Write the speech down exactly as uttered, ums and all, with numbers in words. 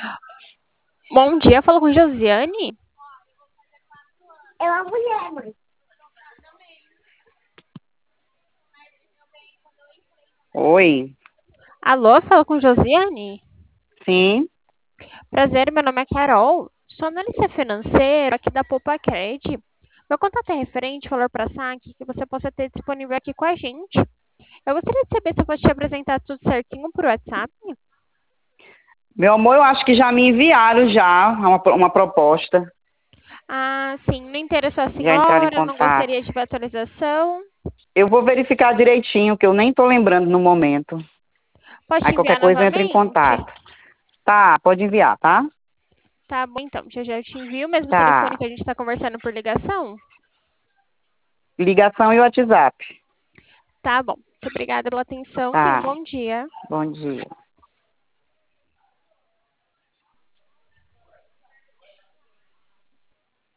Bom dia, falo com Josiane. É uma mulher, mãe. Oi, Alô, falo com Josiane. sim. Prazer, meu nome é Carol. Sou analista financeiro aqui da Poupa Cred. Meu contato é referente ao valor para saque que você possa ter disponível aqui com a gente. Eu gostaria de saber se eu posso te apresentar tudo certinho por WhatsApp. Meu amor, eu acho que já me enviaram já uma, uma proposta. Ah, sim, não interessou a Já entraram em senhora, não contato. gostaria de uma atualização. Eu vou verificar direitinho, que eu nem tô lembrando no momento. Posso Aí te qualquer enviar coisa eu entro em novamente? contato. Tá, pode enviar, tá? Tá bom, então. Já já eu te envio o mesmo telefone Tá. que a gente está conversando por ligação? Ligação e WhatsApp. Tá bom. Muito obrigada pela atenção. Tenha um Tá. bom dia. Bom dia.